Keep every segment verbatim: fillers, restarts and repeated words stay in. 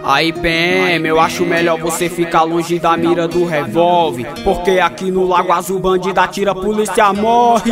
Aí P M, eu acho melhor você ficar longe da mira do revólver, porque aqui no Lago Azul bandido atira, a polícia morre.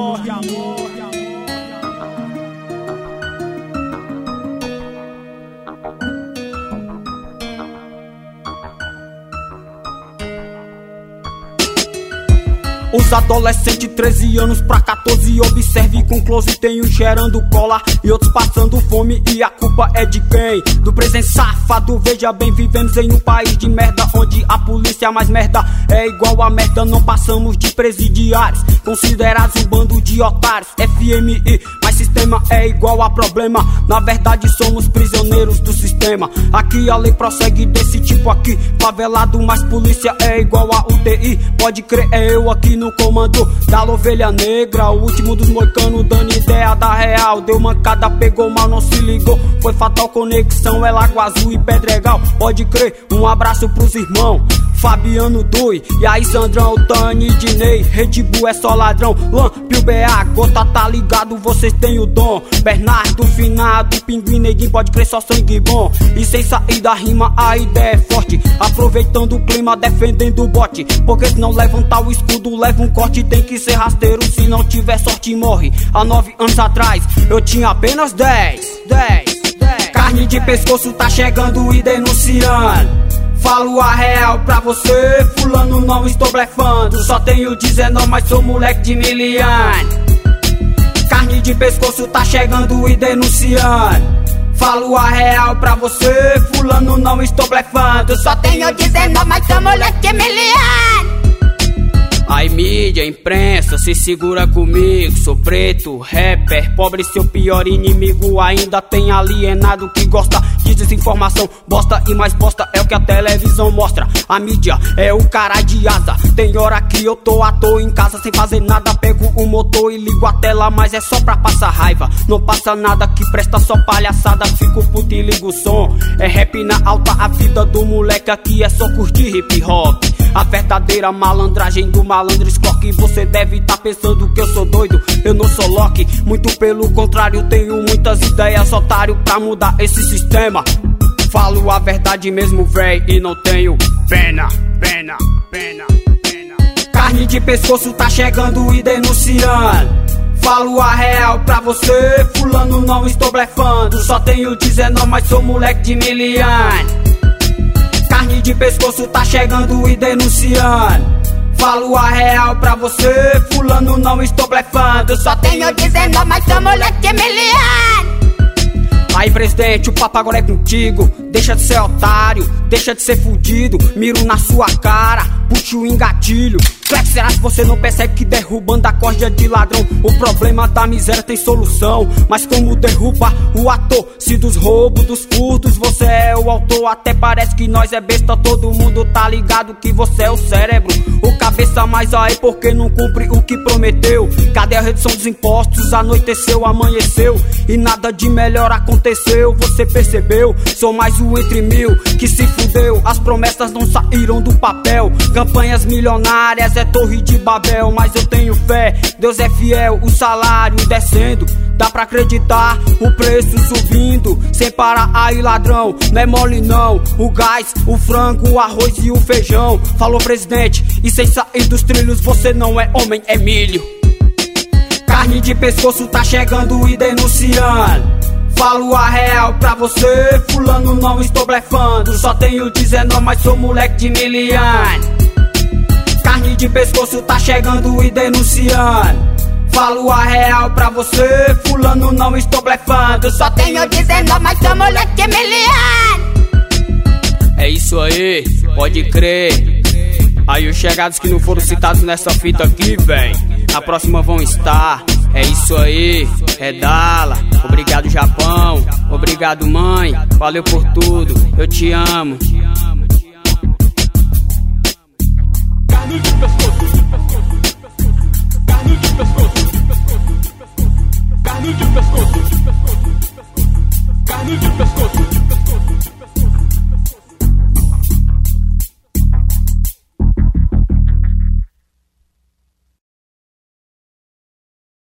Os adolescentes, treze anos pra quatorze, observe com close, tem um cheirando cola e outros passando fome, e a culpa é de quem? Do presente safado. Veja bem, vivemos em um país de merda, onde a polícia mais merda é igual a merda. Não passamos de presidiários, considerados um bando de otários. F M I, mas sistema é igual a problema. Na verdade somos prisioneiros do sistema. Aqui a lei prossegue desse tipo aqui, favelado, mas polícia é igual a U T I. Pode crer, é eu aqui no comando da ovelha negra, o último dos moicanos, dando ideia da real. Deu mancada, pegou mal, não se ligou, foi fatal conexão, é Lago Azul e Pedregal. Pode crer, um abraço pros irmãos Fabiano Dui, e aí Sandrão, Tani, Dinei, Red Bull é só ladrão. Lan, Pio B A, Gota tá ligado, vocês têm o dom. Bernardo, Finado, Pinguim, Neguinho, pode crer, só sangue bom. E sem sair da rima, a ideia é forte, aproveitando o clima, defendendo o bote, porque se não levantar o escudo, leva um corte. Tem que ser rasteiro, se não tiver sorte morre. Há nove anos atrás, eu tinha apenas dez, dez, dez. Carne de pescoço tá chegando e denunciando. Falo a real pra você, fulano, não estou blefando. Só tenho dezenove, mas sou moleque de miliano. Carne de pescoço tá chegando e denunciando. Falo a real pra você, fulano, não estou blefando. Só tenho dezenove, mas sou moleque de miliano. Aí mídia, imprensa, se segura comigo. Sou preto, rapper, pobre, seu pior inimigo. Ainda tem alienado que gosta de desinformação. Bosta e mais bosta é o que a televisão mostra. A mídia é o cara de asa. Tem hora que eu tô à toa em casa sem fazer nada, pego o motor e ligo a tela, mas é só pra passar raiva. Não passa nada que presta, só palhaçada. Fico puto e ligo o som. É rap na alta, a vida do moleque aqui é só curtir hip hop. A verdadeira malandragem do malandro escoque. Você deve tá pensando que eu sou doido, eu não sou Loki. Muito pelo contrário, tenho muitas ideias, otário, pra mudar esse sistema. Falo a verdade mesmo, véi, e não tenho pena, pena, pena, pena. Carne de pescoço tá chegando e denunciando. Falo a real pra você, fulano, não estou blefando. Só tenho dezenove, mas sou moleque de miliano. Carne de pescoço tá chegando e denunciando. Falo a real pra você, fulano, não estou blefando. Só tenho dezenove, mas sou moleque de miliano. Aí presidente, o papo agora é contigo. Deixa de ser otário, deixa de ser fudido. Miro na sua cara, puxo o engatilho. Claro, será se você não percebe que derrubando a corda de ladrão, o problema da miséria tem solução. Mas como derruba o ator? Se dos roubos, dos furtos, você é o autor. Até parece que nós é besta, todo mundo tá ligado que você é o cérebro, o cabeça, mas aí porque não cumpre o que prometeu. Cadê a redução dos impostos? Anoiteceu, amanheceu e nada de melhor aconteceu. Você percebeu? Sou mais um entre mil que se fudeu. As promessas não saíram do papel. Campanhas milionárias é Torre de Babel, mas eu tenho fé, Deus é fiel, o salário descendo. Dá pra acreditar, o preço subindo sem parar. Aí ladrão, não é mole não. O gás, o frango, o arroz e o feijão. Falou presidente, e sem sair dos trilhos você não é homem, é milho. Carne de pescoço tá chegando e denunciando. Falo a real pra você, fulano, não estou blefando. Só tenho dezenove, mas sou moleque de miliano. Carne de pescoço tá chegando e denunciando. Falo a real pra você, fulano, não estou blefando. Só tenho dezenove, mas sou moleque de miliano. É isso aí, pode crer. Aí os chegados que não foram citados nessa fita aqui, véi, na próxima vão estar. É isso aí, é Dala. Obrigado Japão, obrigado mãe, valeu por tudo, eu te amo. Carne de pescoço, carne de pescoço, carne de pescoço.